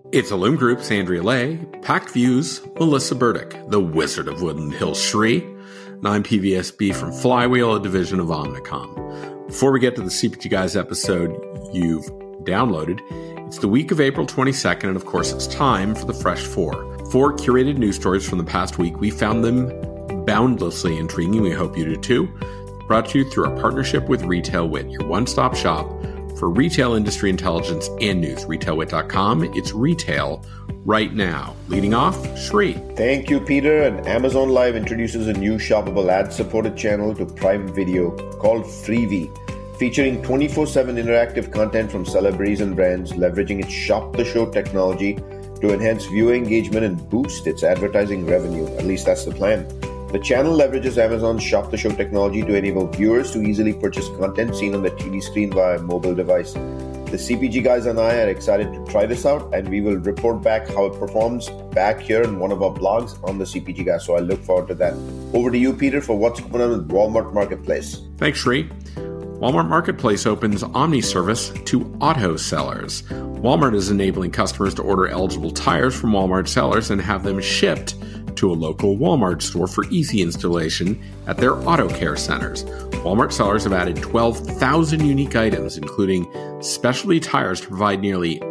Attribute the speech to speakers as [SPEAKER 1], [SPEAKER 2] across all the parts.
[SPEAKER 1] It's Illum Group's Andrea Lay, Packed Views, Melissa Burdick, the Wizard of Woodland Hills Shri, and I'm PVSB from Flywheel, a division of Omnicom. Before we get to the CPG Guys episode you've downloaded, it's the week of April 22nd, and of course it's time for the Fresh Four. Four curated news stories from the past week. We found them boundlessly intriguing. We hope you do too. Brought to you through our partnership with Retail Wit, your one-stop shop for retail industry intelligence and news. RetailWit.com. It's retail right now. Leading off, Shri.
[SPEAKER 2] Thank you, Peter. And Amazon Live introduces a new shoppable ad-supported channel to Prime Video called Freevee, featuring 24/7 interactive content from celebrities and brands, leveraging its Shop the Show technology to enhance viewer engagement and boost its advertising revenue. At least that's the plan. The channel leverages Amazon's Shop the Show technology to enable viewers to easily purchase content seen on the TV screen via a mobile device. The CPG Guys and I are excited to try this out, and we will report back how it performs back here in one of our blogs on the CPG Guys, so I look forward to that. Over to you, Peter, for what's going on with Walmart Marketplace.
[SPEAKER 1] Thanks, Shri. Walmart Marketplace opens Omni service to auto sellers. Walmart is enabling customers to order eligible tires from Walmart sellers and have them shipped to a local Walmart store for easy installation at their auto care centers. Walmart sellers have added 12,000 unique items, including specialty tires, to provide nearly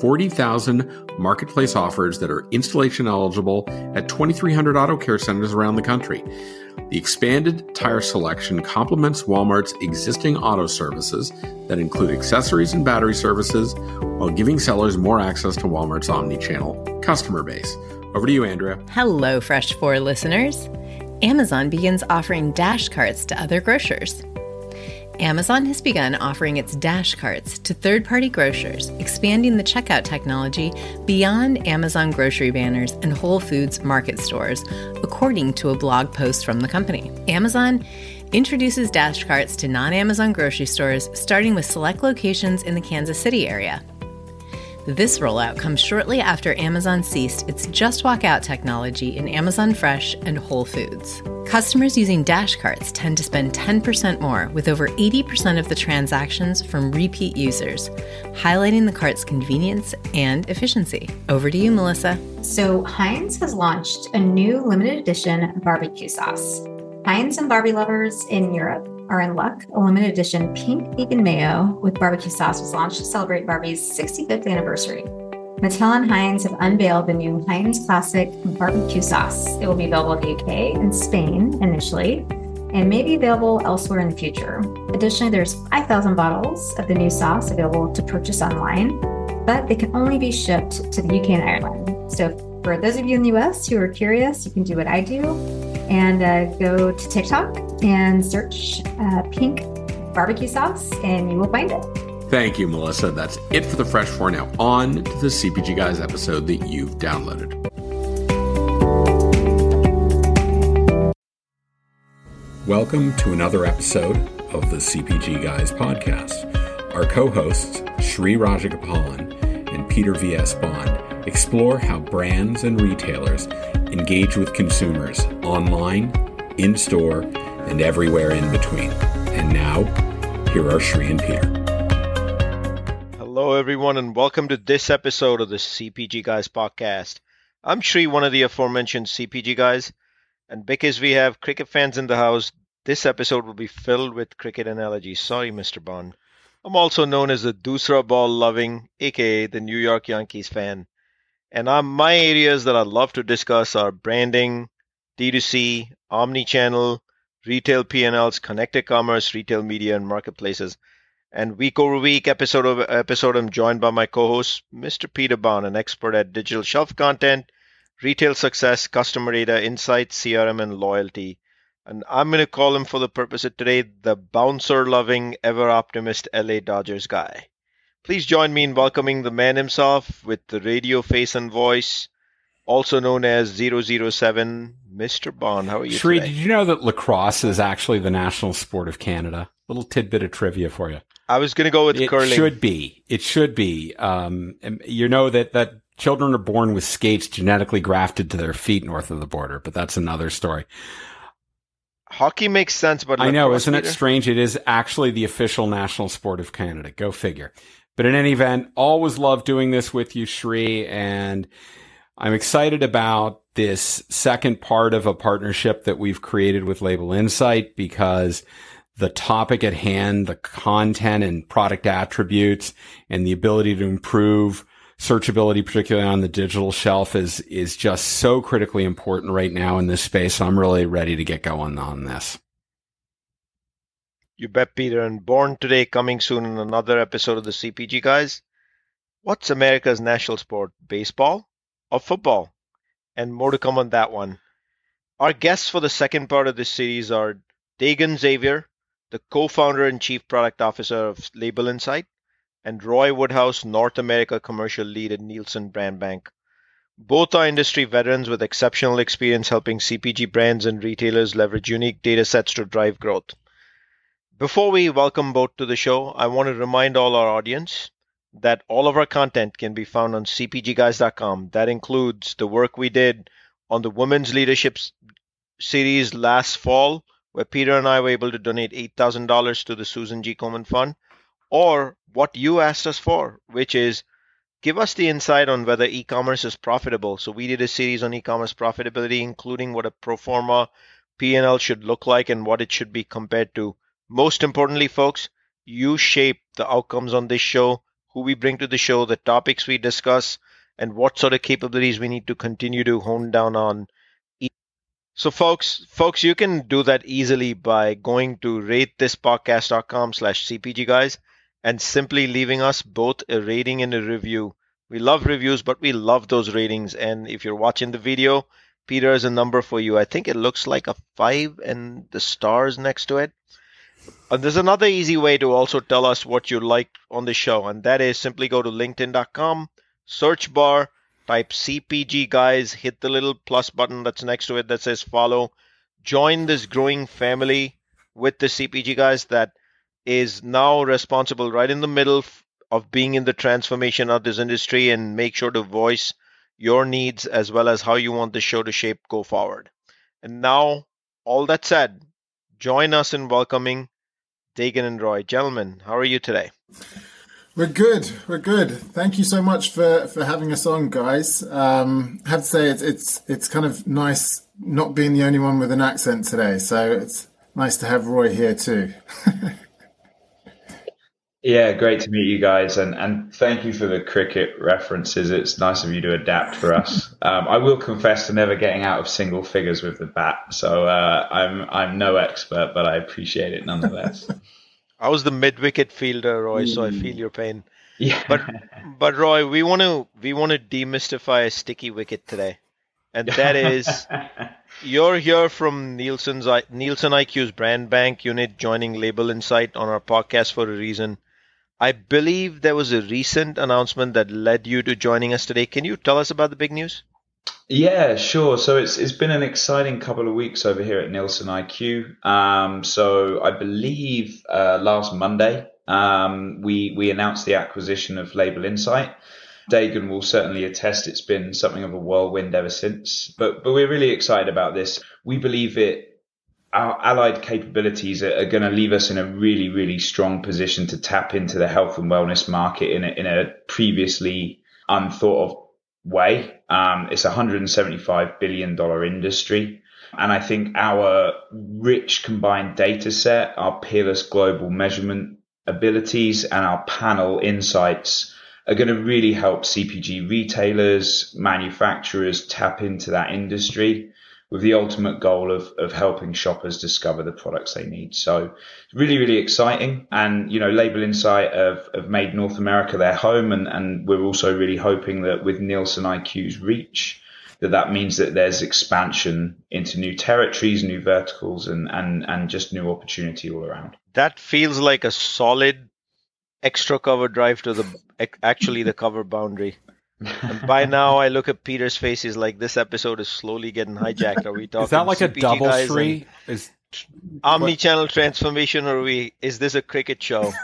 [SPEAKER 1] 40,000 marketplace offers that are installation eligible at 2,300 auto care centers around the country. The expanded tire selection complements Walmart's existing auto services that include accessories and battery services, while giving sellers more access to Walmart's omni-channel customer base. Over to you, Andrea.
[SPEAKER 3] Hello, Fresh 4 listeners. Amazon begins offering Dash Carts to other grocers. Amazon has begun offering its Dash Carts to third-party grocers, expanding the checkout technology beyond Amazon grocery banners and Whole Foods market stores, according to a blog post from the company. Amazon introduces Dash Carts to non-Amazon grocery stores, starting with select locations in the Kansas City area. This rollout comes shortly after Amazon ceased its Just Walk Out technology in Amazon Fresh and Whole Foods. Customers using Dash Carts tend to spend 10% more, with over 80% of the transactions from repeat users, highlighting the cart's convenience and efficiency. Over to you, Melissa.
[SPEAKER 4] So Heinz has launched a new limited edition barbecue sauce. Heinz and Barbie lovers in Europe are in luck. A limited edition pink vegan mayo with barbecue sauce was launched to celebrate Barbie's 65th anniversary. Mattel and Heinz have unveiled the new Heinz Classic barbecue sauce. It will be available in the UK and Spain initially, and may be available elsewhere in the future. Additionally, there's 5,000 bottles of the new sauce available to purchase online, but they can only be shipped to the UK and Ireland. So for those of you in the US who are curious, you can do what I do and go to TikTok and search pink barbecue sauce, and you will find it.
[SPEAKER 1] Thank you, Melissa. That's it for the Fresh Four. Now on to the CPG Guys episode that you've downloaded. Welcome to another episode of the CPG Guys podcast. Our co-hosts, Shri Rajagopalan and Peter V.S. Bond, explore how brands and retailers engage with consumers online, in-store, and everywhere in between. And now, here are Shri and Peter.
[SPEAKER 5] Hello, everyone, and welcome to this episode of the CPG Guys podcast. I'm Shri, one of the aforementioned CPG Guys, and because we have cricket fans in the house, this episode will be filled with cricket analogies. Sorry, Mr. Bond. I'm also known as the Dusra Ball loving, aka the New York Yankees fan. And my areas that I love to discuss are branding, D2C, omni-channel, retail P&Ls, connected commerce, retail media, and marketplaces. And week over week, episode I'm joined by my co-host, Mr. Peter Bond, an expert at digital shelf content, retail success, customer data, insights, CRM, and loyalty. And I'm going to call him, for the purpose of today, the bouncer-loving, ever-optimist LA Dodgers guy. Please join me in welcoming the man himself with the radio face and voice, also known as 007, Mr. Bond. How are you
[SPEAKER 1] Shri,
[SPEAKER 5] today?
[SPEAKER 1] did you know that lacrosse is actually the national sport of Canada? Little tidbit of trivia for you.
[SPEAKER 5] I was going to go with curling.
[SPEAKER 1] It should be. You know that children are born with skates genetically grafted to their feet north of the border, but that's another story.
[SPEAKER 5] Hockey makes sense, but
[SPEAKER 1] I know, isn't it strange? It is actually the official national sport of Canada. Go figure. But in any event, always love doing this with you, Sri, and I'm excited about this second part of a partnership that we've created with Label Insight, because the topic at hand, the content and product attributes and the ability to improve searchability, particularly on the digital shelf, is just so critically important right now in this space. So I'm really ready to get going on this.
[SPEAKER 5] You bet, Peter. And Born Today coming soon in another episode of the CPG Guys. What's America's national sport? Baseball or football? And more to come on that one. Our guests for the second part of this series are Dagan Xavier, the co-founder and chief product officer of Label Insight, and Roy Woodhouse, North America commercial lead at Nielsen Brand Bank. Both are industry veterans with exceptional experience helping CPG brands and retailers leverage unique data sets to drive growth. Before we welcome both to the show, I want to remind all our audience that all of our content can be found on cpgguys.com. That includes the work we did on the Women's Leadership Series last fall, where Peter and I were able to donate $8,000 to the Susan G. Komen Fund, or what you asked us for, which is give us the insight on whether e-commerce is profitable. So we did a series on e-commerce profitability, including what a pro forma P&L should look like and what it should be compared to. Most importantly, folks, you shape the outcomes on this show, who we bring to the show, the topics we discuss, and what sort of capabilities we need to continue to hone down on. So folks, you can do that easily by going to ratethispodcast.com/CPGguys and simply leaving us both a rating and a review. We love reviews, but we love those ratings. And if you're watching the video, Peter has a number for you. I think it looks like a 5 and the stars next to it. And there's another easy way to also tell us what you like on the show, and that is simply go to linkedin.com, search bar, type CPG Guys, hit the little plus button that's next to it that says follow. Join this growing family with the CPG Guys that is now responsible right in the middle of being in the transformation of this industry, and make sure to voice your needs as well as how you want the show to shape go forward. And now, all that said, join us in welcoming Dagan and Roy. Gentlemen, how are you today?
[SPEAKER 6] We're good. Thank you so much for having us on, guys. I have to say it's kind of nice not being the only one with an accent today. So it's nice to have Roy here too.
[SPEAKER 7] Yeah, great to meet you guys, and thank you for the cricket references. It's nice of you to adapt for us. I will confess to never getting out of single figures with the bat, so I'm no expert, but I appreciate it nonetheless.
[SPEAKER 5] I was the mid-wicket fielder, Roy, so I feel your pain.
[SPEAKER 7] Yeah.
[SPEAKER 5] But Roy, we want to demystify a sticky wicket today, and that is you're here from Nielsen IQ's Brand Bank unit, joining Label Insight on our podcast for a reason. I believe there was a recent announcement that led you to joining us today. Can you tell us about the big news?
[SPEAKER 7] Yeah, sure. So it's been an exciting couple of weeks over here at Nielsen IQ. So I believe last Monday we announced the acquisition of Label Insight. Dagan will certainly attest it's been something of a whirlwind ever since. But we're really excited about this. We believe our allied capabilities are going to leave us in a really, really strong position to tap into the health and wellness market in a previously unthought of way. It's a $175 billion industry. And I think our rich combined data set, our peerless global measurement abilities, and our panel insights are going to really help CPG retailers, manufacturers tap into that industry with the ultimate goal of helping shoppers discover the products they need. So it's really, really exciting. And, Label Insight have made North America their home. And we're also really hoping that with Nielsen IQ's reach, that means that there's expansion into new territories, new verticals, and just new opportunity all around.
[SPEAKER 5] That feels like a solid extra cover drive to the cover boundary. And by now, I look at Peter's face. He's like, "This episode is slowly getting hijacked." Are we talking?
[SPEAKER 1] Is that like
[SPEAKER 5] CPG
[SPEAKER 1] a double
[SPEAKER 5] guys
[SPEAKER 1] tree?
[SPEAKER 5] Omni-channel transformation, or is this a cricket show?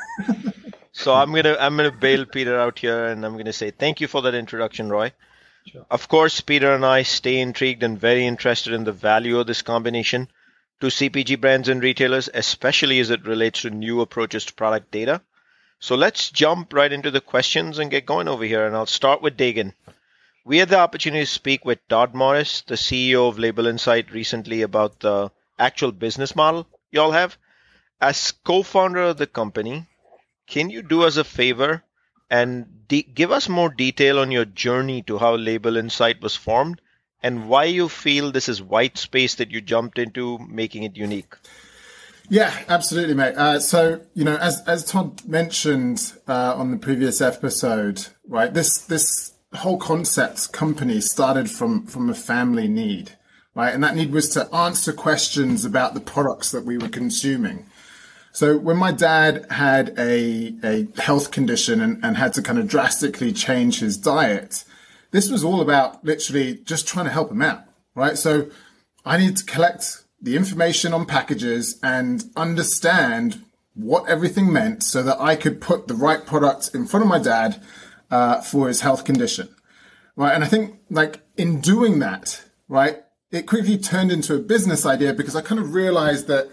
[SPEAKER 5] So I'm gonna bail Peter out here, and I'm gonna say thank you for that introduction, Roy.
[SPEAKER 7] Sure.
[SPEAKER 5] Of course, Peter and I stay intrigued and very interested in the value of this combination to CPG brands and retailers, especially as it relates to new approaches to product data. So let's jump right into the questions and get going over here. And I'll start with Dagan. We had the opportunity to speak with Todd Morris, the CEO of Label Insight, recently about the actual business model y'all have. As co-founder of the company, can you do us a favor and give us more detail on your journey to how Label Insight was formed and why you feel this is white space that you jumped into, making it unique?
[SPEAKER 6] Yeah, absolutely, mate. So, as Todd mentioned on the previous episode, right, this whole concept company started from a family need, right? And that need was to answer questions about the products that we were consuming. So when my dad had a health condition and had to kind of drastically change his diet, this was all about literally just trying to help him out, right? So I needed to collect the information on packages and understand what everything meant so that I could put the right product in front of my dad for his health condition, right? And I think like in doing that, right, it quickly turned into a business idea because I kind of realized that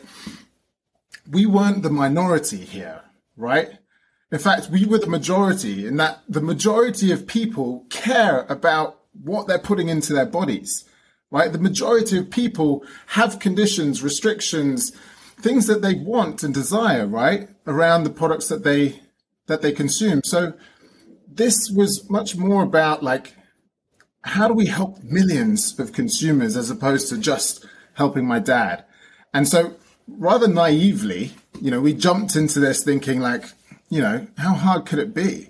[SPEAKER 6] we weren't the minority here, right? In fact, we were the majority in that the majority of people care about what they're putting into their bodies, right? The majority of people have conditions, restrictions, things that they want and desire, right, around the products that they consume. So this was much more about like, how do we help millions of consumers as opposed to just helping my dad? And so rather naively, we jumped into this thinking like, how hard could it be?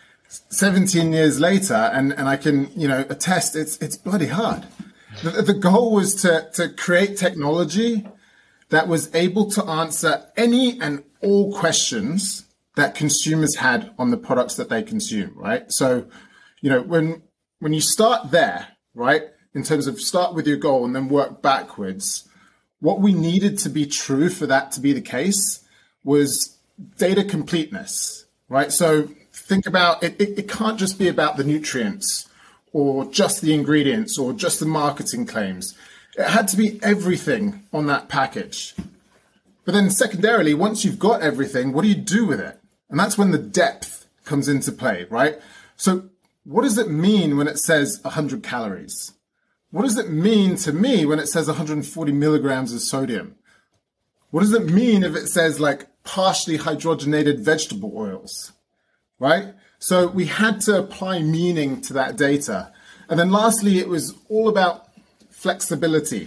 [SPEAKER 6] 17 years later, and I can, attest it's bloody hard. The goal was to create technology that was able to answer any and all questions that consumers had on the products that they consume, right? So, when you start there, right, in terms of start with your goal and then work backwards, what we needed to be true for that to be the case was data completeness, right? So think about it. It can't just be about the nutrients or just the ingredients or just the marketing claims. It had to be everything on that package. But then secondarily, once you've got everything, what do you do with it? And that's when the depth comes into play, right? So what does it mean when it says 100 calories? What does it mean to me when it says 140 milligrams of sodium? What does it mean if it says like partially hydrogenated vegetable oils, right? So we had to apply meaning to that data. And then lastly, it was all about flexibility.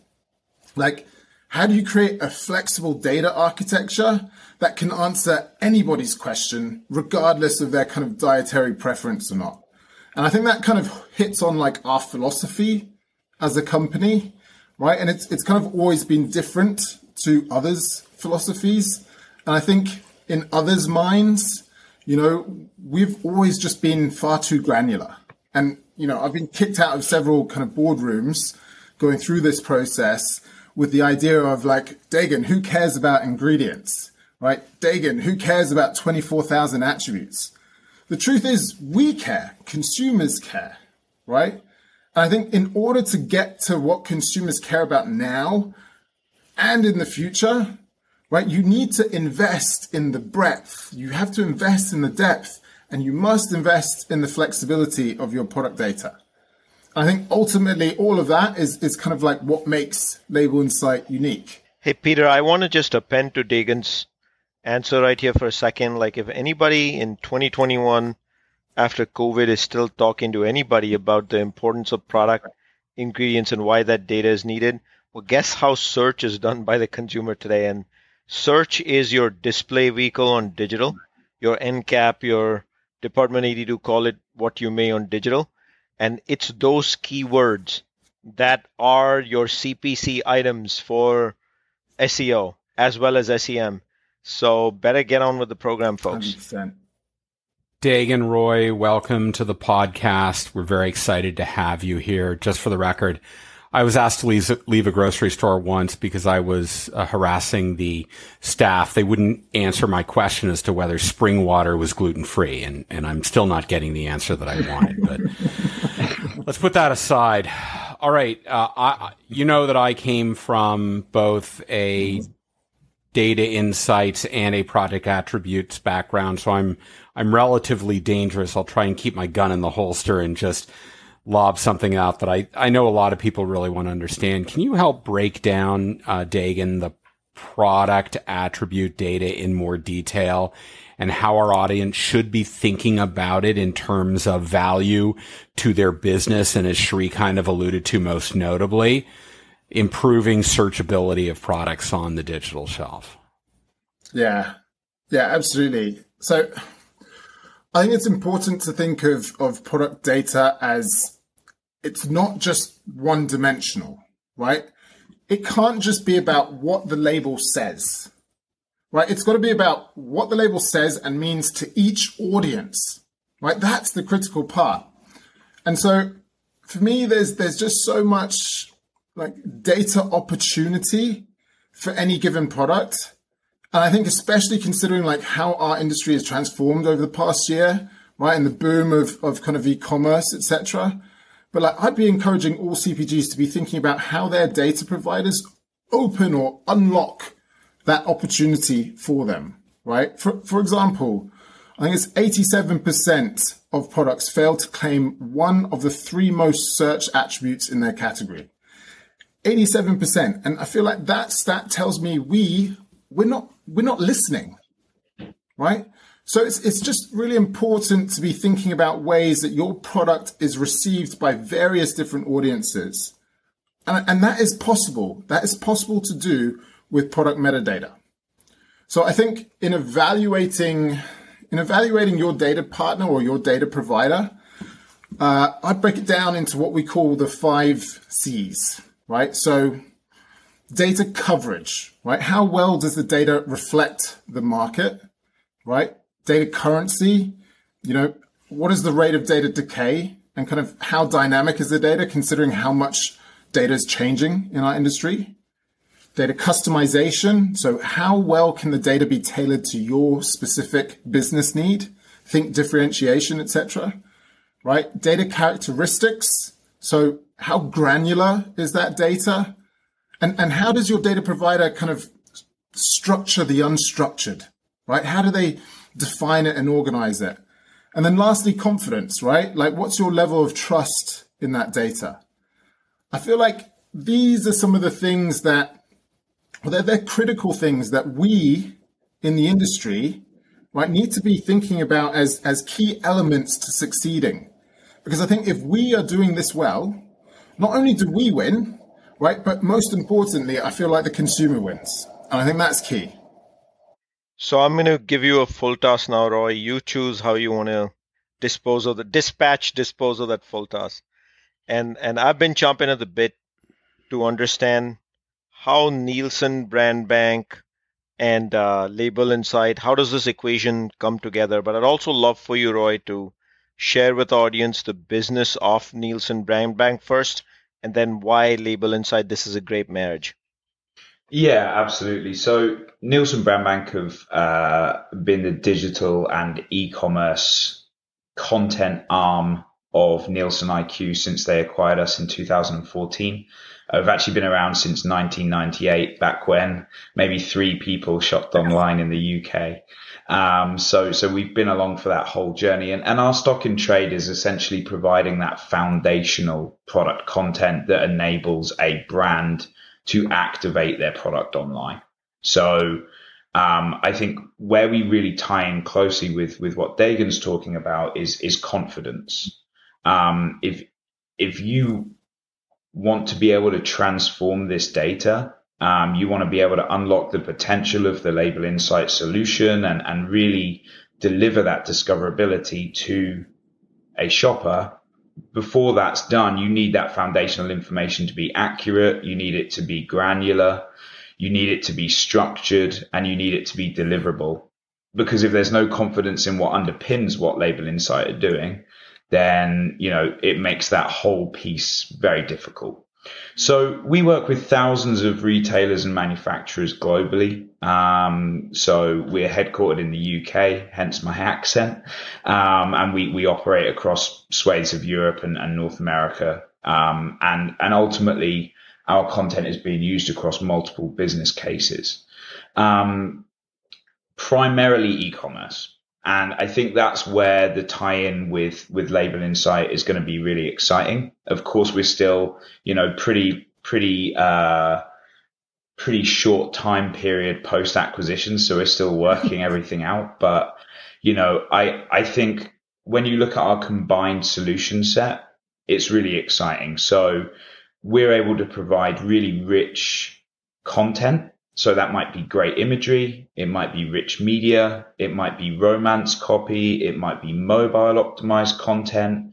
[SPEAKER 6] Like, how do you create a flexible data architecture that can answer anybody's question, regardless of their kind of dietary preference or not? And I think that kind of hits on like our philosophy as a company, right? And it's kind of always been different to others' philosophies. And I think in others' minds, we've always just been far too granular. And, I've been kicked out of several kind of boardrooms going through this process with the idea of like, Dagan, who cares about ingredients, right? Dagan, who cares about 24,000 attributes? The truth is we care, consumers care, right? And I think in order to get to what consumers care about now and in the future, right, you need to invest in the breadth. You have to invest in the depth, and you must invest in the flexibility of your product data. I think ultimately all of that is kind of like what makes Label Insight unique.
[SPEAKER 5] Hey, Peter, I want to just append to Dagan's answer right here for a second. Like if anybody in 2021 after COVID is still talking to anybody about the importance of product ingredients and why that data is needed, well, guess how search is done by the consumer today? And search is your display vehicle on digital, your NCAP, your Department 82, call it what you may on digital. And it's those keywords that are your CPC items for SEO as well as SEM. So better get on with the program, folks.
[SPEAKER 6] 100%.
[SPEAKER 1] Dagan, Roy, welcome to the podcast. We're very excited to have you here. Just for the record, I was asked to leave a grocery store once because I was harassing the staff. They wouldn't answer my question as to whether spring water was gluten-free, and I'm still not getting the answer that I wanted. But let's put that aside. All right. You know that I came from both a data insights and a product attributes background, so I'm relatively dangerous. I'll try and keep my gun in the holster and just lob something out that I know a lot of people really want to understand. Can you help break down, Dagan, the product attribute data in more detail and how our audience should be thinking about it in terms of value to their business? And as Sri kind of alluded to, most notably, improving searchability of products on the digital shelf.
[SPEAKER 6] Yeah, absolutely. So I think it's important to think of product data as it's not just one dimensional, right? It can't just be about what the label says, right? It's got to be about what the label says and means to each audience, right? That's the critical part. And so for me, there's just so much like data opportunity for any given product. And I think especially considering like how our industry has transformed over the past year, right? And the boom of kind of e-commerce, etc. But like I'd be encouraging all CPGs to be thinking about how their data providers open or unlock that opportunity for them, right? For example, I think it's 87% of products fail to claim one of the 3 most searched attributes in their category. 87%. And I feel like that stat tells me we're not listening, right? So it's just really important to be thinking about ways that your product is received by various different audiences. And that is possible. That is possible to do with product metadata. So I think in evaluating your data partner or your data provider, I break it down into what we call the 5 C's. Right? So data coverage, right? How well does the data reflect the market, right? Data currency, what is the rate of data decay and kind of how dynamic is the data considering how much data is changing in our industry? Data customization. So how well can the data be tailored to your specific business need? Think differentiation, etc. Right? Data characteristics. So how granular is that data? And how does your data provider kind of structure the unstructured, right? How do they define it and organize it? And then lastly, confidence, right? Like what's your level of trust in that data? I feel like these are some of the things that, they're critical things that we in the industry, right, need to be thinking about as key elements to succeeding. Because I think if we are doing this well, not only do we win, right, but most importantly, I feel like the consumer wins. And I think that's key.
[SPEAKER 5] So I'm going to give you a full task now, Roy. You choose how you want to dispose of that full task. And I've been chomping at the bit to understand how Nielsen Brand Bank and Label Insight, how does this equation come together? But I'd also love for you, Roy, to share with the audience the business of Nielsen Brand Bank first, and then why Label Insight. This is a great marriage.
[SPEAKER 7] Yeah, absolutely. So Nielsen Brand Bank have been the digital and e-commerce content arm of Nielsen IQ since they acquired us in 2014. We've actually been around since 1998, back when maybe 3 people shopped online in the UK. So we've been along for that whole journey. And our stock in trade is essentially providing that foundational product content that enables a brand to activate their product online. So I think where we really tie in closely with what Dagan's talking about is confidence. If you want to be able to transform this data, you want to be able to unlock the potential of the Label Insight solution and really deliver that discoverability to a shopper. Before that's done, you need that foundational information to be accurate. You need it to be granular. You need it to be structured, and you need it to be deliverable. Because if there's no confidence in what underpins what Label Insight are doing, then, it makes that whole piece very difficult. So we work with thousands of retailers and manufacturers globally. So we're headquartered in the UK, hence my accent. And we operate across swathes of Europe and North America. And ultimately our content is being used across multiple business cases. Primarily e-commerce. And I think that's where the tie-in with Label Insight is going to be really exciting. Of course, we're still, pretty short time period post-acquisition, so we're still working everything out. But, I think when you look at our combined solution set, it's really exciting. So we're able to provide really rich content. So that might be great imagery, it might be rich media, it might be romance copy, it might be mobile optimized content.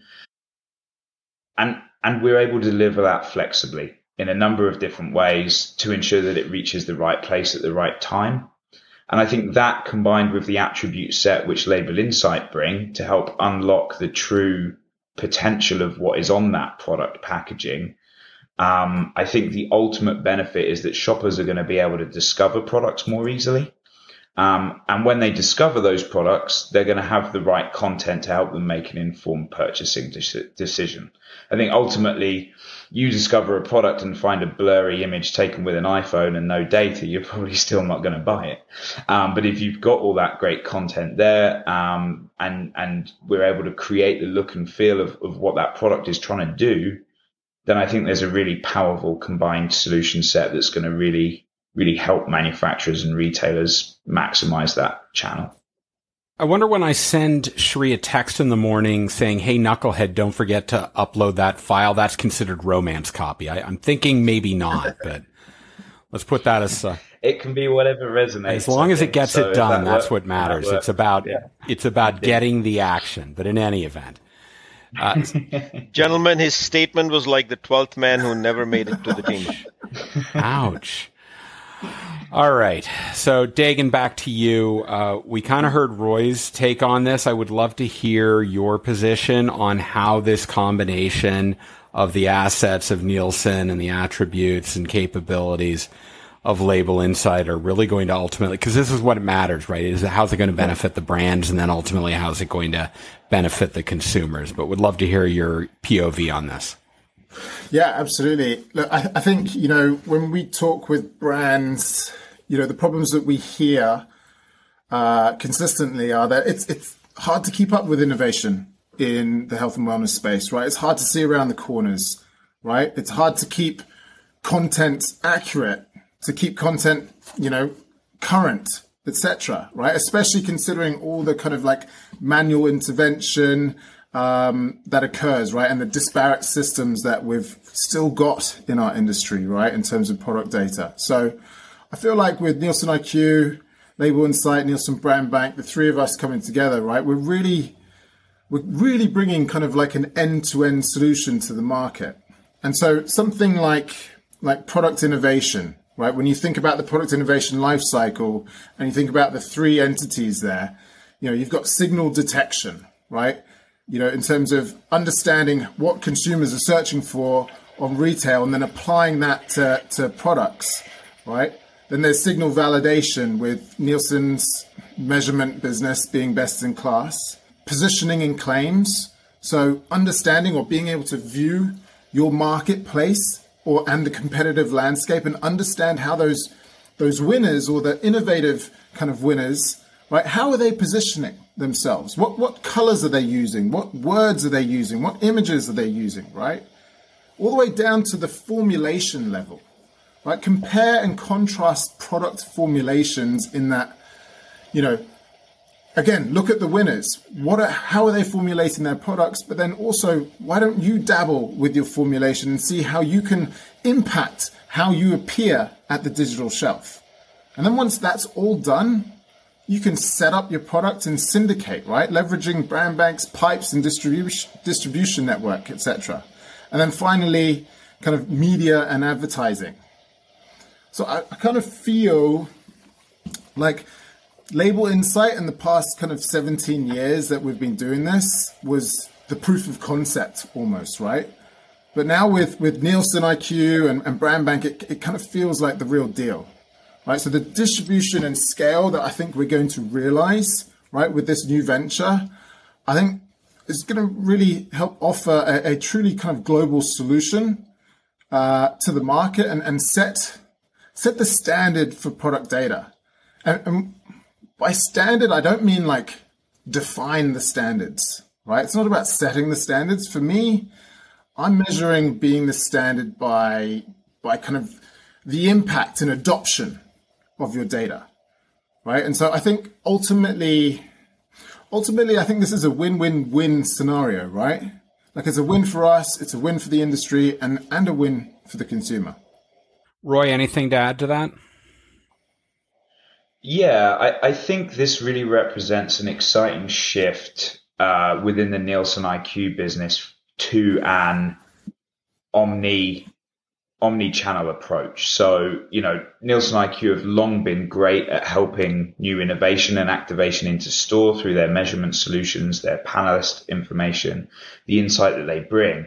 [SPEAKER 7] And we're able to deliver that flexibly in a number of different ways to ensure that it reaches the right place at the right time. And I think that, combined with the attribute set which Label Insight bring to help unlock the true potential of what is on that product packaging, I think the ultimate benefit is that shoppers are going to be able to discover products more easily. And when they discover those products, they're going to have the right content to help them make an informed purchasing decision. I think ultimately, you discover a product and find a blurry image taken with an iPhone and no data, you're probably still not going to buy it. But if you've got all that great content there, and we're able to create the look and feel of what that product is trying to do, then I think there's a really powerful combined solution set that's going to really, really help manufacturers and retailers maximize that channel.
[SPEAKER 1] I wonder, when I send Shri a text in the morning saying, "Hey, Knucklehead, don't forget to upload that file," that's considered romance copy. I'm thinking maybe not, but let's put that as...
[SPEAKER 7] it can be whatever resonates.
[SPEAKER 1] As long as it gets it done, that's what matters. It's about getting the action, but in any event.
[SPEAKER 5] Gentlemen, his statement was like the 12th man who never made it to the team.
[SPEAKER 1] Ouch. All right. So, Dagan, back to you. We kind of heard Roy's take on this. I would love to hear your position on how this combination of the assets of Nielsen and the attributes and capabilities of Label Insight are really going to ultimately, because this is what matters, right? Is how's it going to benefit the brands, and then ultimately how's it going to benefit the consumers? But would love to hear your POV on this.
[SPEAKER 6] Yeah, absolutely. Look, I think, when we talk with brands, the problems that we hear consistently are that it's hard to keep up with innovation in the health and wellness space, right? It's hard to see around the corners, right? It's hard to keep content accurate, to keep content, current, etc., right? Especially considering all the kind of like manual intervention that occurs, right? And the disparate systems that we've still got in our industry, right? In terms of product data. So I feel like with Nielsen IQ, Label Insight, Nielsen Brand Bank, the three of us coming together, right? We're really bringing kind of like an end-to-end solution to the market. And so something like product innovation, right? When you think about the product innovation lifecycle and you think about the three entities there, you've got signal detection, right? In terms of understanding what consumers are searching for on retail and then applying that to products, right? Then there's signal validation with Nielsen's measurement business being best in class. Positioning and claims. So understanding or being able to view your marketplace and the competitive landscape and understand how those winners or the innovative kind of winners, right? How are they positioning themselves? What colors are they using? What words are they using? What images are they using, right? All the way down to the formulation level, right? Compare and contrast product formulations in that, again, look at the winners. How are they formulating their products? But then also, why don't you dabble with your formulation and see how you can impact how you appear at the digital shelf? And then once that's all done, you can set up your product and syndicate, right? Leveraging Brand Bank's pipes and distribution network, etc. And then finally, kind of media and advertising. So I kind of feel like Label Insight in the past kind of 17 years that we've been doing this was the proof of concept almost, right? But now with Nielsen IQ and Brand Bank, it kind of feels like the real deal, right? So the distribution and scale that I think we're going to realize, right, with this new venture, I think is going to really help offer a truly kind of global solution to the market and set the standard for product data. And by standard, I don't mean like define the standards, right? It's not about setting the standards. For me, I'm measuring being the standard by kind of the impact and adoption of your data, right? And so I think ultimately, I think this is a win-win-win scenario, right? Like it's a win for us, it's a win for the industry, and a win for the consumer.
[SPEAKER 1] Roy, anything to add to that?
[SPEAKER 7] Yeah, I think this really represents an exciting shift within the Nielsen IQ business to an omni-channel approach. So, Nielsen IQ have long been great at helping new innovation and activation into store through their measurement solutions, their panelist information, the insight that they bring.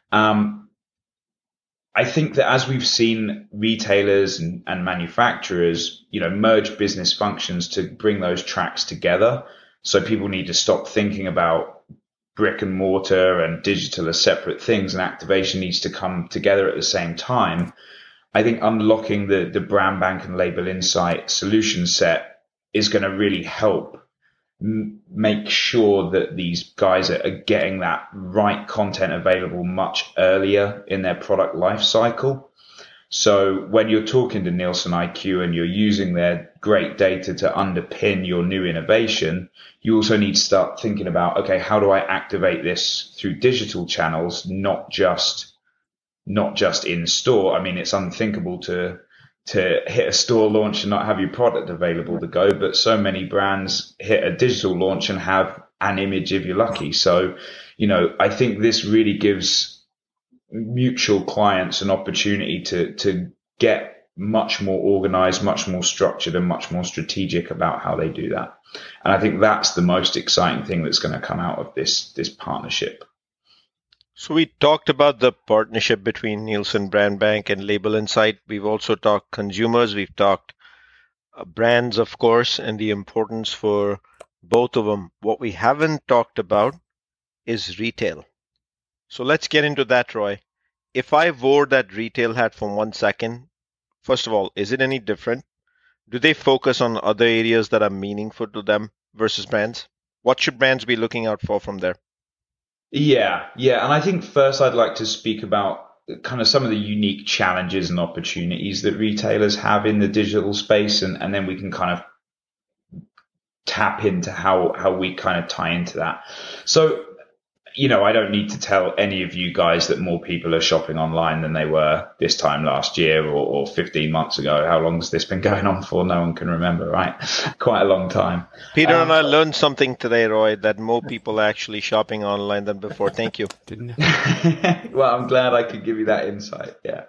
[SPEAKER 7] I think that as we've seen retailers and manufacturers, merge business functions to bring those tracks together. So people need to stop thinking about brick and mortar and digital as separate things, and activation needs to come together at the same time. I think unlocking the brand bank and label insight solution set is going to really help make sure that these guys are getting that right content available much earlier in their product life cycle. So when you're talking to Nielsen IQ and you're using their great data to underpin your new innovation, you also need to start thinking about, okay, how do I activate this through digital channels, not just in store? I mean, it's unthinkable to hit a store launch and not have your product available to go, but so many brands hit a digital launch and have an image if you're lucky. So, I think this really gives mutual clients an opportunity to get much more organized, much more structured, and much more strategic about how they do that. And I think that's the most exciting thing that's going to come out of this partnership.
[SPEAKER 5] So we talked about the partnership between Nielsen Brand Bank and Label Insight. We've also talked consumers. We've talked brands, of course, and the importance for both of them. What we haven't talked about is retail. So let's get into that, Roy. If I wore that retail hat for 1 second, first of all, is it any different? Do they focus on other areas that are meaningful to them versus brands? What should brands be looking out for from there?
[SPEAKER 7] Yeah. And I think first I'd like to speak about kind of some of the unique challenges and opportunities that retailers have in the digital space, and then we can kind of tap into how we kind of tie into that. So, I don't need to tell any of you guys that more people are shopping online than they were this time last year or 15 months ago. How long has this been going on for? No one can remember, right? Quite a long time.
[SPEAKER 5] Peter and I learned something today, Roy, that more people are actually shopping online than before. Thank you.
[SPEAKER 1] Didn't you?
[SPEAKER 7] Well, I'm glad I could give you that insight. Yeah.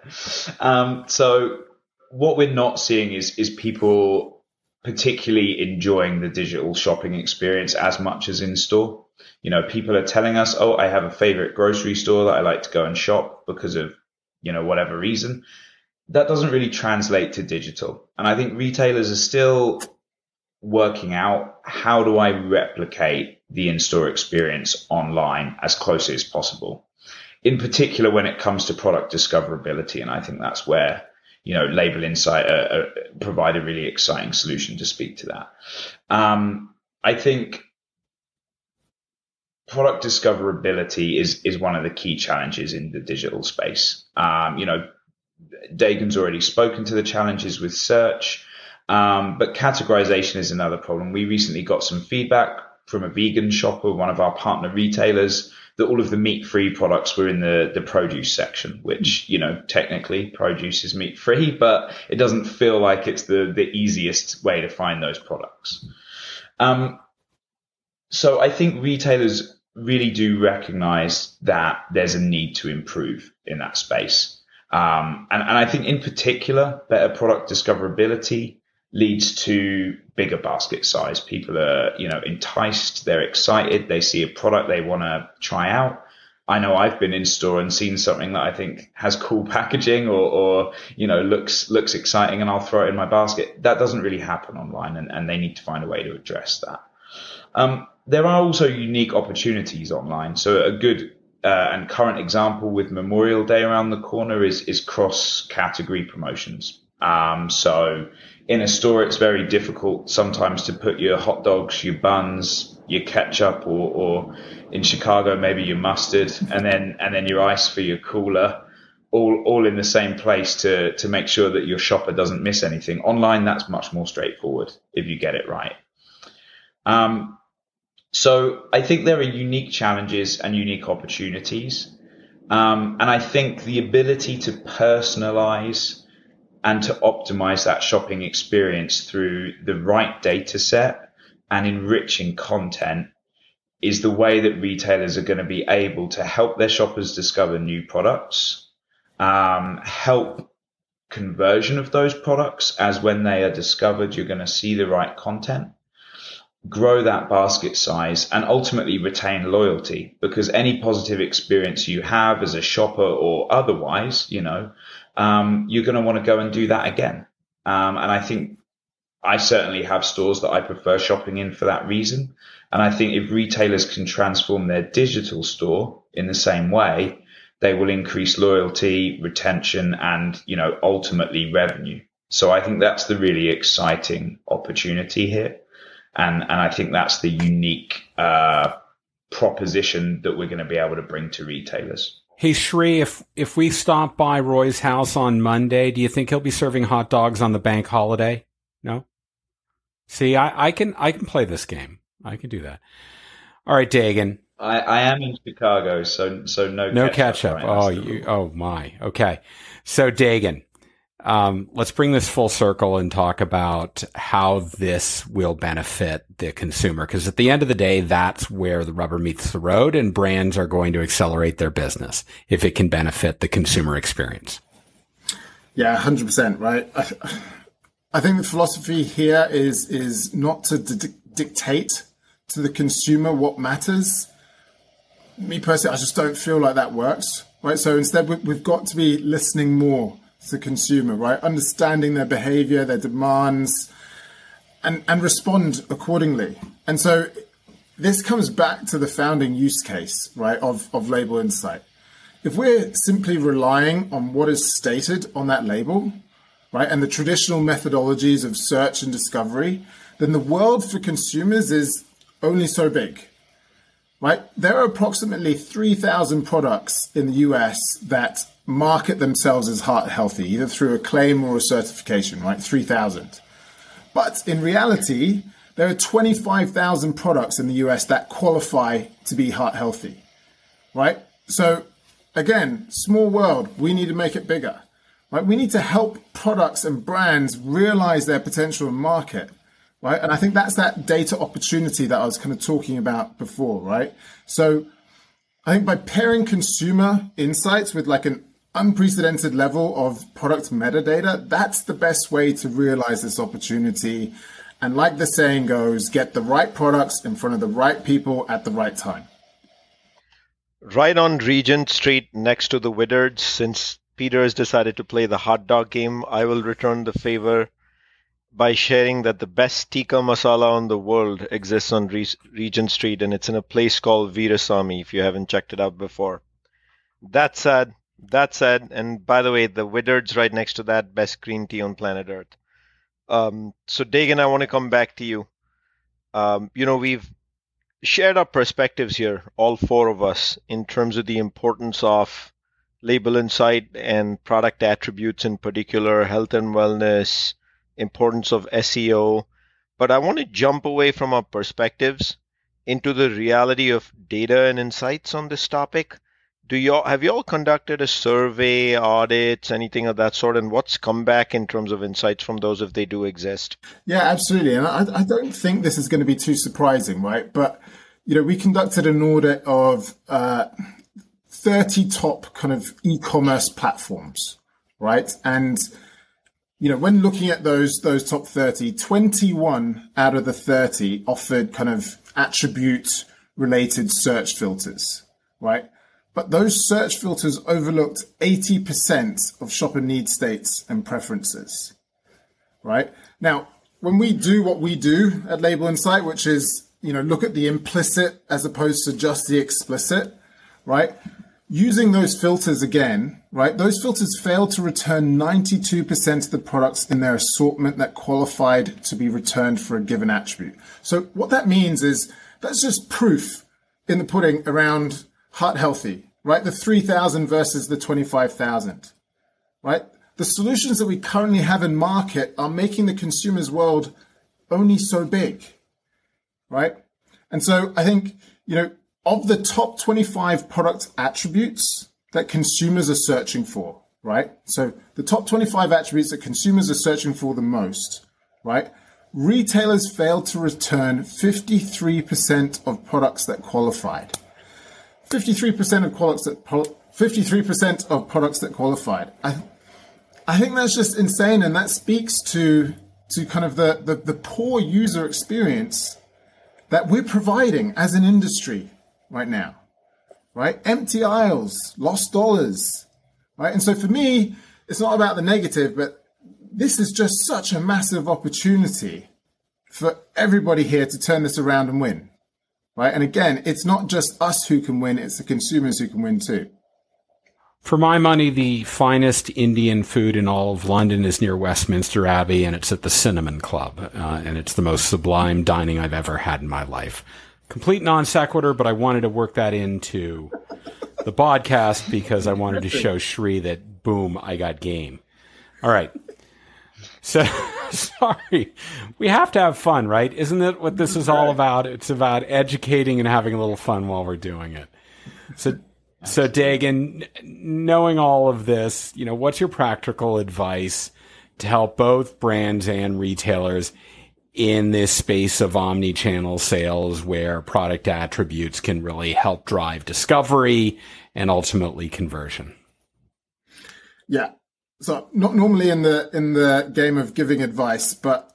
[SPEAKER 7] So what we're not seeing is people particularly enjoying the digital shopping experience as much as in store. People are telling us, oh, I have a favorite grocery store that I like to go and shop because of, whatever reason. That doesn't really translate to digital. And I think retailers are still working out, how do I replicate the in-store experience online as closely as possible? In particular, when it comes to product discoverability. And I think that's where, Label Insight provide a really exciting solution to speak to that. I think product discoverability is one of the key challenges in the digital space. Dagon's already spoken to the challenges with search, but categorization is another problem. We recently got some feedback from a vegan shopper, one of our partner retailers, that all of the meat-free products were in the produce section, which, technically produce is meat-free, but it doesn't feel like it's the easiest way to find those products. So I think retailers really do recognize that there's a need to improve in that space. And I think in particular, better product discoverability leads to bigger basket size. People are, enticed, they're excited, they see a product they want to try out. I know I've been in store and seen something that I think has cool packaging or looks exciting, and I'll throw it in my basket. That doesn't really happen online, and they need to find a way to address that. There are also unique opportunities online. So a good and current example with Memorial Day around the corner is cross-category promotions. So in a store, it's very difficult sometimes to put your hot dogs, your buns, your ketchup, or in Chicago, maybe your mustard, and then your ice for your cooler, all in the same place to make sure that your shopper doesn't miss anything. Online, that's much more straightforward if you get it right. So I think there are unique challenges and unique opportunities. And I think the ability to personalize and to optimize that shopping experience through the right data set and enriching content is the way that retailers are going to be able to help their shoppers discover new products, help conversion of those products, as when they are discovered, you're going to see the right content, grow that basket size, and ultimately retain loyalty, because any positive experience you have as a shopper or otherwise, you're going to want to go and do that again. And I think I certainly have stores that I prefer shopping in for that reason. And I think if retailers can transform their digital store in the same way, they will increase loyalty, retention, and, ultimately revenue. So I think that's the really exciting opportunity here. And I think that's the unique proposition that we're going to be able to bring to retailers.
[SPEAKER 1] Hey, Sri, if we stop by Roy's house on Monday, do you think he'll be serving hot dogs on the bank holiday? No? See, I can play this game. I can do that. All right, Dagan.
[SPEAKER 7] I am in Chicago, so no
[SPEAKER 1] ketchup.
[SPEAKER 7] Right?
[SPEAKER 1] Oh my. Okay. So Dagan, let's bring this full circle and talk about how this will benefit the consumer. Because at the end of the day, that's where the rubber meets the road, and brands are going to accelerate their business if it can benefit the consumer experience.
[SPEAKER 6] Yeah, 100%. Right. I think the philosophy here is not to dictate to the consumer what matters. Me personally, I just don't feel like that works. Right. So instead, we've got to be listening more to the consumer, right? Understanding their behavior, their demands, and respond accordingly. And so this comes back to the founding use case, right, of Label Insight. If we're simply relying on what is stated on that label, right, and the traditional methodologies of search and discovery, then the world for consumers is only so big. Right? There are approximately 3,000 products in the US that market themselves as heart healthy, either through a claim or a certification, right? 3,000. But in reality, there are 25,000 products in the US that qualify to be heart healthy, right? So again, small world, we need to make it bigger, right? We need to help products and brands realize their potential in market. Right. And I think that's that data opportunity that I was kind of talking about before. Right. So I think by pairing consumer insights with like an unprecedented level of product metadata, that's the best way to realize this opportunity. And like the saying goes, get the right products in front of the right people at the right time.
[SPEAKER 5] Right on Regent Street next to the Widdards, since Peter has decided to play the hot dog game, I will return the favor by sharing that the best tikka masala in the world exists on Regent Street, and it's in a place called Veerasamy, if you haven't checked it out before. That said, and by the way, the Widdards right next to that, best green tea on planet Earth. So Dagan, I want to come back to you. We've shared our perspectives here, all four of us, in terms of the importance of Label Insight and product attributes in particular, health and wellness, importance of SEO, but I want to jump away from our perspectives into the reality of data and insights on this topic. Have you all conducted a survey, audits, anything of that sort, and what's come back in terms of insights from those if they do exist?
[SPEAKER 6] Yeah, absolutely. And I don't think this is going to be too surprising, right? But, we conducted an audit of 30 top kind of e-commerce platforms, right? And when looking at those top 30, 21 out of the 30 offered kind of attribute-related search filters, right? But those search filters overlooked 80% of shopper need states and preferences, right? Now, when we do what we do at Label Insight, which is, look at the implicit as opposed to just the explicit, right? using those filters again, right? Those filters failed to return 92% of the products in their assortment that qualified to be returned for a given attribute. So what that means is that's just proof in the pudding around heart healthy, right? The 3,000 versus the 25,000, right? The solutions that we currently have in market are making the consumer's world only so big, right? And so I think, of the top 25 product attributes that consumers are searching for, right? So the top 25 attributes that consumers are searching for the most, right? Retailers failed to return 53% of products that qualified. 53% of products that qualified. I think that's just insane, and that speaks to kind of the poor user experience that we're providing as an industry right now, right? Empty aisles, lost dollars, right? And so for me, it's not about the negative, but this is just such a massive opportunity for everybody here to turn this around and win, right? And again, it's not just us who can win, it's the consumers who can win too.
[SPEAKER 1] For my money, the finest Indian food in all of London is near Westminster Abbey, and it's at the Cinnamon Club, and it's the most sublime dining I've ever had in my life. Complete non sequitur, but I wanted to work that into the podcast because I wanted to show Shri that, boom, I got game. All right. So, sorry. We have to have fun, right? Isn't it what this is all about? It's about educating and having a little fun while we're doing it. So Dagan, knowing all of this, what's your practical advice to help both brands and retailers in this space of omni-channel sales where product attributes can really help drive discovery and ultimately conversion?
[SPEAKER 6] Yeah. So not normally in the game of giving advice, but,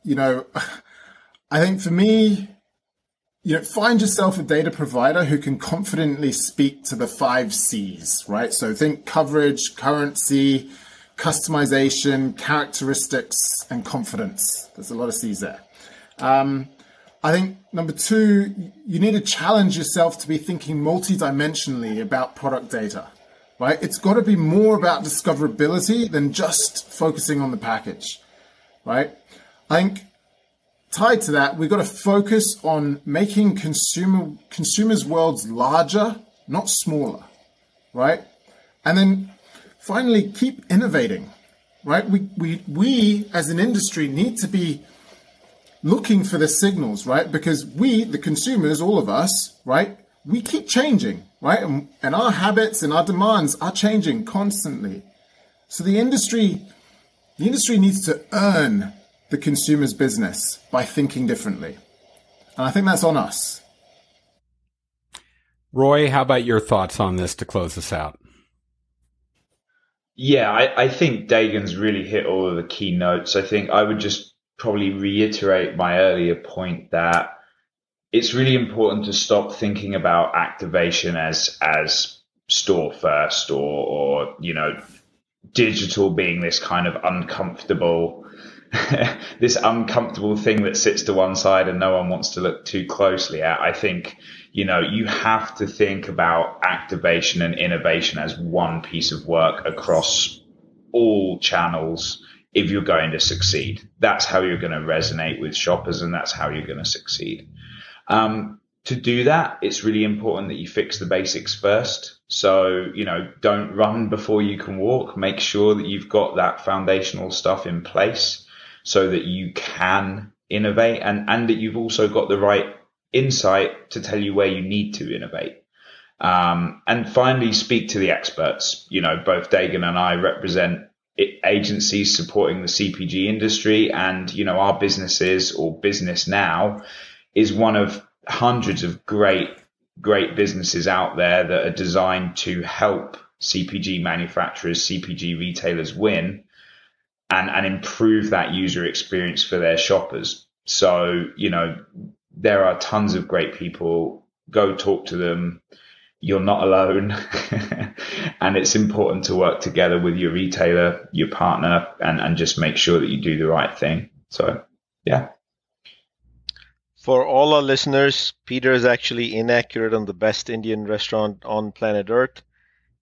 [SPEAKER 6] I think for me, find yourself a data provider who can confidently speak to the 5 C's, right? So think coverage, currency, customization, characteristics, and confidence. There's a lot of C's there. I think number 2, you need to challenge yourself to be thinking multidimensionally about product data, right? It's got to be more about discoverability than just focusing on the package, right? I think tied to that, we've got to focus on making consumers' worlds larger, not smaller, right? And then finally, keep innovating, right? We as an industry need to be looking for the signals, right? Because we, the consumers, all of us, right? We keep changing, right? And our habits and our demands are changing constantly. So the industry needs to earn the consumer's business by thinking differently. And I think that's on us.
[SPEAKER 1] Roy, how about your thoughts on this to close us out?
[SPEAKER 7] Yeah, I think Dagan's really hit all of the key notes. I think I would just probably reiterate my earlier point that it's really important to stop thinking about activation as store first or digital being this kind of uncomfortable thing that sits to one side and no one wants to look too closely at. I think, you have to think about activation and innovation as one piece of work across all channels if you're going to succeed. That's how you're going to resonate with shoppers, and that's how you're going to succeed. To do that, it's really important that you fix the basics first. So, don't run before you can walk. Make sure that you've got that foundational stuff in place so that you can innovate and that you've also got the right insight to tell you where you need to innovate. And finally, speak to the experts. Both Dagan and I represent agencies supporting the CPG industry, and, our businesses or Business Now is one of hundreds of great businesses out there that are designed to help CPG manufacturers, CPG retailers win and improve that user experience for their shoppers. So, there are tons of great people. Go talk to them. You're not alone. And it's important to work together with your retailer, your partner, and just make sure that you do the right thing. So, yeah.
[SPEAKER 5] For all our listeners, Peter is actually inaccurate on the best Indian restaurant on planet Earth.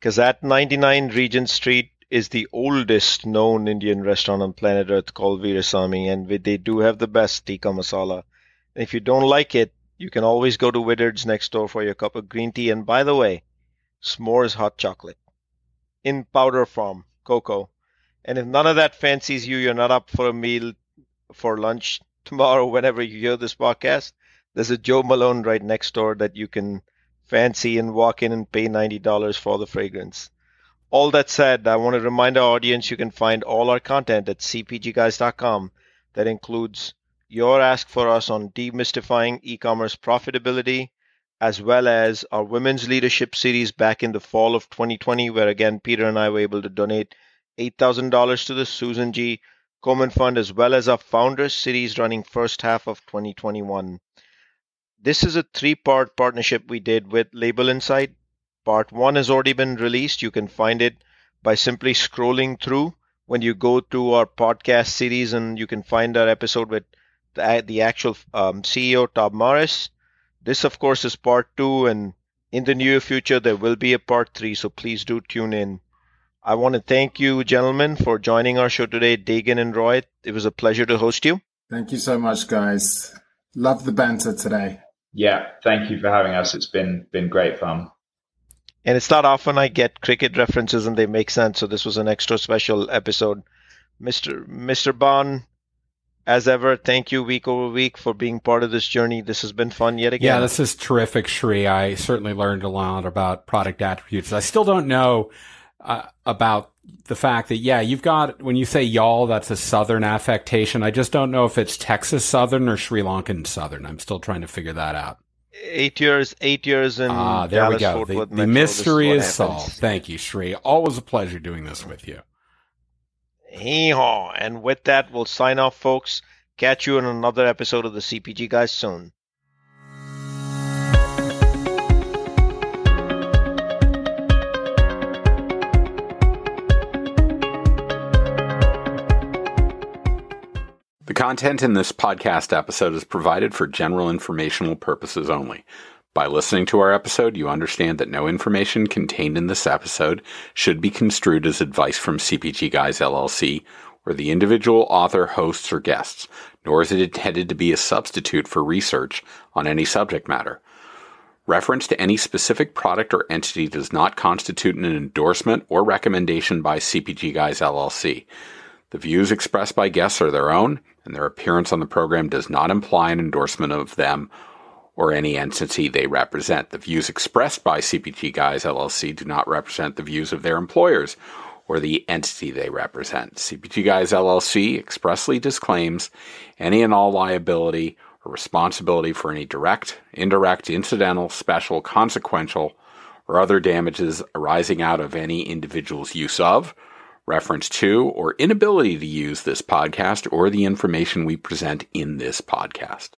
[SPEAKER 5] because at 99 Regent Street is the oldest known Indian restaurant on planet Earth called Veerasamy, and they do have the best tikka masala. And if you don't like it, you can always go to Withered's next door for your cup of green tea. And by the way, s'mores hot chocolate in powder form, cocoa. And if none of that fancies you, you're not up for a meal for lunch tomorrow, whenever you hear this podcast, there's a Joe Malone right next door that you can fancy and walk in and pay $90 for the fragrance. All that said, I want to remind our audience you can find all our content at cpgguys.com. That includes your ask for us on demystifying e-commerce profitability, as well as our Women's Leadership series back in the fall of 2020, where again, Peter and I were able to donate $8,000 to the Susan G. Komen Fund, as well as our Founders series running first half of 2021. This is a 3-part partnership we did with Label Insight. Part 1 has already been released. You can find it by simply scrolling through when you go to our podcast series, and you can find our episode with the actual CEO, Tom Morris. This, of course, is part 2, and in the near future, there will be a part 3, so please do tune in. I want to thank you, gentlemen, for joining our show today, Dagan and Roy. It was a pleasure to host you.
[SPEAKER 6] Thank you so much, guys. Love the banter today.
[SPEAKER 7] Yeah, thank you for having us. It's been great fun.
[SPEAKER 5] And it's not often I get cricket references and they make sense, so this was an extra special episode. Mr. Bond, as ever, thank you week over week for being part of this journey. This has been fun yet again.
[SPEAKER 1] Yeah, this is terrific, Shri. I certainly learned a lot about product attributes. I still don't know about the fact that, yeah, you've got, when you say y'all, that's a Southern affectation. I just don't know if it's Texas Southern or Sri Lankan Southern. I'm still trying to figure that out.
[SPEAKER 5] 8 years in
[SPEAKER 1] there
[SPEAKER 5] Dallas,
[SPEAKER 1] we go.
[SPEAKER 5] Fort Worth
[SPEAKER 1] The
[SPEAKER 5] Metro.
[SPEAKER 1] mystery is
[SPEAKER 5] happens.
[SPEAKER 1] solved. Thank you, Shri. Always a pleasure doing this with you.
[SPEAKER 5] Hee-haw. And with that, we'll sign off, folks. Catch you in another episode of the CPG Guys soon.
[SPEAKER 1] The content in this podcast episode is provided for general informational purposes only. By listening to our episode, you understand that no information contained in this episode should be construed as advice from CPG Guys LLC or the individual author, hosts, or guests, nor is it intended to be a substitute for research on any subject matter. Reference to any specific product or entity does not constitute an endorsement or recommendation by CPG Guys LLC. The views expressed by guests are their own, and their appearance on the program does not imply an endorsement of them or any entity they represent. The views expressed by CPG Guys LLC do not represent the views of their employers or the entity they represent. CPG Guys LLC expressly disclaims any and all liability or responsibility for any direct, indirect, incidental, special, consequential, or other damages arising out of any individual's use of, reference to, or inability to use this podcast or the information we present in this podcast.